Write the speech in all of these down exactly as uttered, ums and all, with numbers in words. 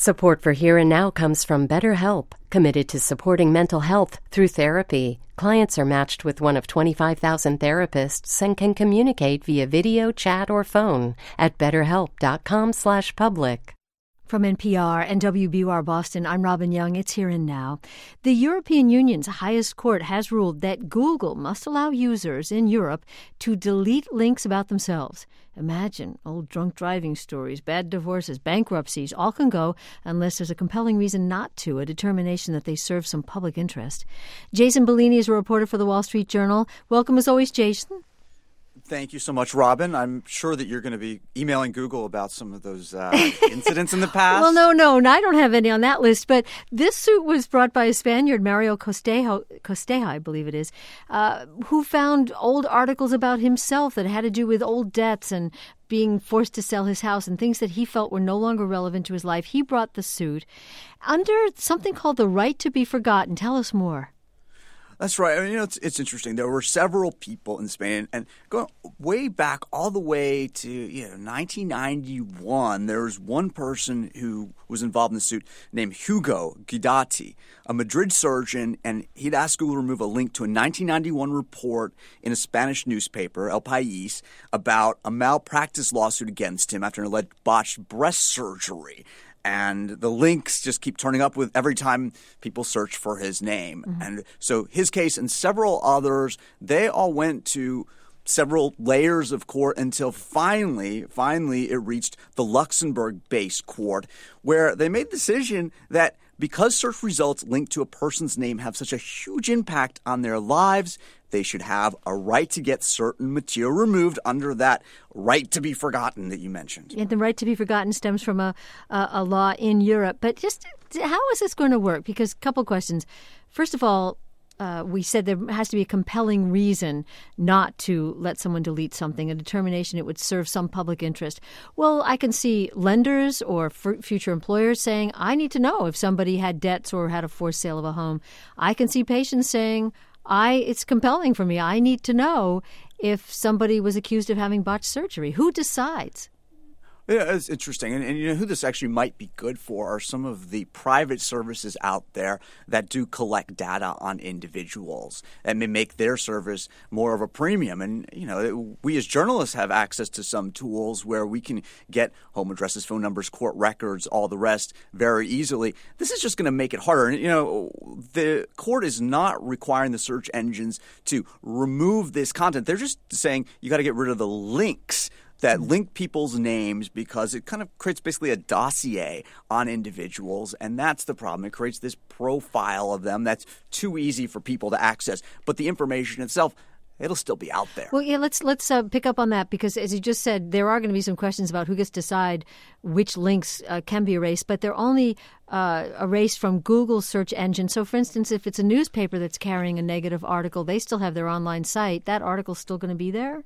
Support for Here and Now comes from BetterHelp, committed to supporting mental health through therapy. Clients are matched with one of twenty-five thousand therapists and can communicate via video, chat, or phone at betterhelp.com slash public. From N P R and W B U R Boston, I'm Robin Young. It's Here and Now. The European Union's highest court has ruled that Google must allow users in Europe to delete links about themselves. Imagine, old drunk driving stories, bad divorces, bankruptcies, all can go unless there's a compelling reason not to, a determination that they serve some public interest. Jason Bellini is a reporter for The Wall Street Journal. Welcome as always, Jason. Thank you so much, Robin. I'm sure that you're going to be emailing Google about some of those uh, incidents in the past. Well, no, no, I don't have any on that list. But this suit was brought by a Spaniard, Mario Costejo, Costeja, I believe it is, uh, who found old articles about himself that had to do with old debts and being forced to sell his house and things that he felt were no longer relevant to his life. He brought the suit under something called the right to be forgotten. Tell us more. That's right. I mean, you know, it's, it's interesting. There were several people in Spain, and going way back all the way to you know nineteen ninety-one, there was one person who was involved in the suit named Hugo Guidotti, a Madrid surgeon, and he'd asked Google to remove a link to a nineteen ninety-one report in a Spanish newspaper, El País, about a malpractice lawsuit against him after an alleged botched breast surgery. And the links just keep turning up with every time people search for his name. Mm-hmm. And so his case and several others, they all went to several layers of court until finally, finally it reached the Luxembourg-based court, where they made the decision that because search results linked to a person's name have such a huge impact on their lives, they should have a right to get certain material removed under that right to be forgotten that you mentioned. And the right to be forgotten stems from a, a, a law in Europe. But just how is this going to work? Because a couple questions. First of all, Uh, we said there has to be a compelling reason not to let someone delete something, a determination it would serve some public interest. Well, I can see lenders or f- future employers saying, I need to know if somebody had debts or had a forced sale of a home. I can see patients saying, I it's compelling for me. I need to know if somebody was accused of having botched surgery. Who decides? Yeah, it's interesting. And, and you know who this actually might be good for are some of the private services out there that do collect data on individuals and may make their service more of a premium. And, you know, we as journalists have access to some tools where we can get home addresses, phone numbers, court records, all the rest very easily. This is just going to make it harder. And, you know, the court is not requiring the search engines to remove this content. They're just saying you got to get rid of the links that link people's names because it kind of creates basically a dossier on individuals, and that's the problem. It creates this profile of them that's too easy for people to access. But the information itself, it'll still be out there. Well, yeah, let's let's uh, pick up on that because, as you just said, there are going to be some questions about who gets to decide which links uh, can be erased, but they're only uh, erased from Google's search engine. So, for instance, if it's a newspaper that's carrying a negative article, they still have their online site. That article's still going to be there?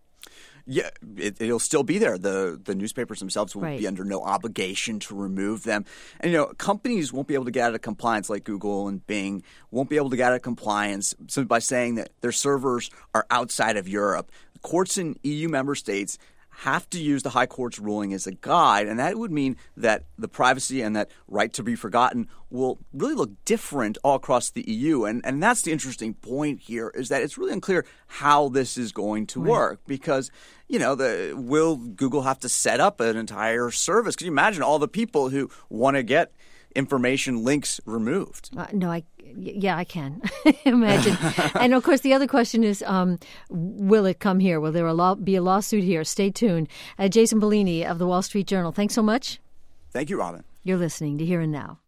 Yeah, it, it'll still be there. The the newspapers themselves will right. be under no obligation to remove them. And, you know, companies won't be able to get out of compliance like Google and Bing won't be able to get out of compliance simply by saying that their servers are outside of Europe. Courts in E U member states have to use the high court's ruling as a guide, and that would mean that the privacy and that right to be forgotten will really look different all across the E U. And and that's the interesting point here is that it's really unclear how this is going to right. work because, you know, the will Google have to set up an entire service? Can you imagine all the people who want to get information links removed? Uh, no, I yeah, I can imagine. And of course, the other question is, um, will it come here? Will there a law, be a lawsuit here? Stay tuned. Uh, Jason Bellini of The Wall Street Journal. Thanks so much. Thank you, Robin. You're listening to Here and Now.